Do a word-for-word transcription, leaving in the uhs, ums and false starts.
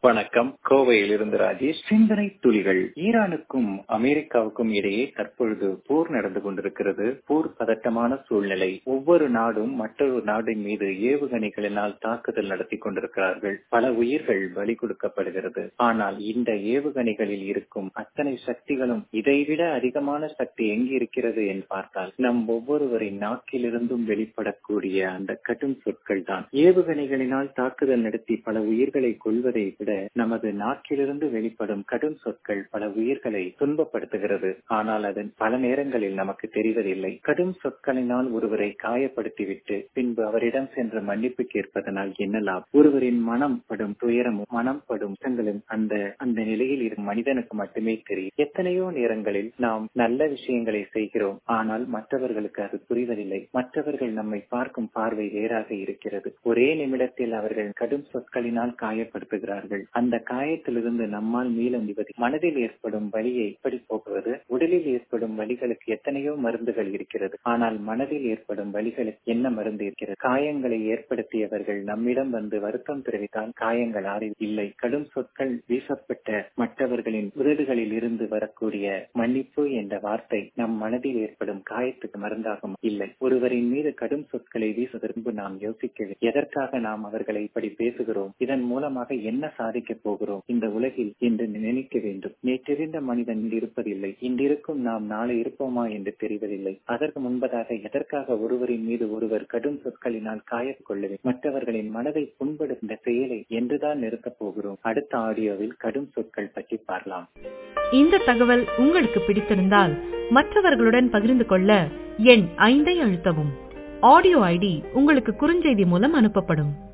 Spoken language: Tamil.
வணக்கம். கோவையிலிருந்து ராஜேஷ். சிந்தனை துளிகள். ஈரானுக்கும் அமெரிக்காவுக்கும் இடையே தற்பொழுது போர் நடந்து கொண்டிருக்கிறது. போர் பதட்டமான சூழ்நிலை. ஒவ்வொரு நாடும் மற்றொரு நாட்டின் மீது ஏவுகணைகளினால் தாக்குதல் நடத்தி கொண்டிருக்கிறார்கள். பல உயிர்கள் பலி கொடுக்கப்படுகிறது. ஆனால் இந்த ஏவுகணைகளில் இருக்கும் அத்தனை சக்திகளும் இதைவிட அதிகமான சக்தி எங்கு இருக்கிறது என்று பார்த்தால் நம் ஒவ்வொருவரின் நாக்கிலிருந்தும் வெளிப்படக்கூடிய அந்த கடும் சொற்கள் தான். ஏவுகணைகளினால் தாக்குதல் நடத்தி பல உயிர்களை கொள்வதை விட நமது நாக்கிலிருந்து வெளிப்படும் கடும் சொற்கள் பல உயிர்களை துன்பப்படுத்துகிறது. ஆனால் அதன் பல நேரங்களில் நமக்கு தெரிவதில்லை. கடும் சொற்களினால் ஒருவரை காயப்படுத்திவிட்டு பின்பு அவரிடம் சென்று மன்னிப்பு கேட்பதனால் என்ன லாபம்? ஒருவரின் மனம் படும் துயரமும் மனம் படும் கஷ்டங்களும் அந்த அந்த நிலையில் இருக்கும் மனிதனுக்கு மட்டுமே தெரியும். எத்தனையோ நேரங்களில் நாம் நல்ல விஷயங்களை செய்கிறோம், ஆனால் மற்றவர்களுக்கு அது புரிவதில்லை. மற்றவர்கள் நம்மை பார்க்கும் பார்வை வேறாக இருக்கிறது. ஒரே நிமிடத்தில் அவர்கள் கடும் சொற்களினால் காயப்படுத்துகிறார்கள். அந்த காயத்திலிருந்து நம்மால் மீள முடிவது. மனதில் ஏற்படும் வலியை எப்படி போக்குவது? உடலில் ஏற்படும் வலிகளுக்கு எத்தனையோ மருந்துகள் இருக்கிறது. ஆனால் மனதில் ஏற்படும் வலிகளுக்கு என்ன மருந்து இருக்கிறது? காயங்களை ஏற்படுத்தியவர்கள் நம்மிடம் வந்து வருத்தம் தெரிவித்தால் காயங்கள் ஆறி இல்லை. கடும் சொற்கள் வீசப்பட்ட மற்றவர்களின் உதடுகளில் இருந்து வரக்கூடிய மன்னிப்பு என்ற வார்த்தை நம் மனதில் ஏற்படும் காயத்துக்கு மருந்தாகும் இல்லை. ஒருவரின் மீது கடும் சொற்களை வீசுவதற்கு நாம் யோசிக்க எதற்காக நாம் அவர்களை இப்படி பேசுகிறோம்? இதன் மூலமாக என்ன சாதிக்க போகிறோம் இந்த உலகில் என்று நினைக்க வேண்டும். நேற்றிருந்த மனிதன் இருப்பதில்லை. இன்றிருக்கும் நாம் நாளை இருப்போமா என்று தெரிவதில்லை. அதற்கு முன்பதாக எதற்காக ஒருவரின் மீது ஒருவர் கடும் சொற்களினால் காயக் கொள்ள வேண்டும்? மற்றவர்களின் மனதை புண்படுத்த செயலை என்றுதான் நிறுத்தப் போகிறோம். அடுத்த ஆடியோவில் கடும் சொற்கள் பற்றி பார்க்கலாம். இந்த தகவல் உங்களுக்கு பிடித்திருந்தால் மற்றவர்களுடன் பகிர்ந்து கொள்ள எண் ஐந்தை அழுத்தவும். ஆடியோ ஐடி உங்களுக்கு குறுஞ்செய்தி மூலம் அனுப்பப்படும்.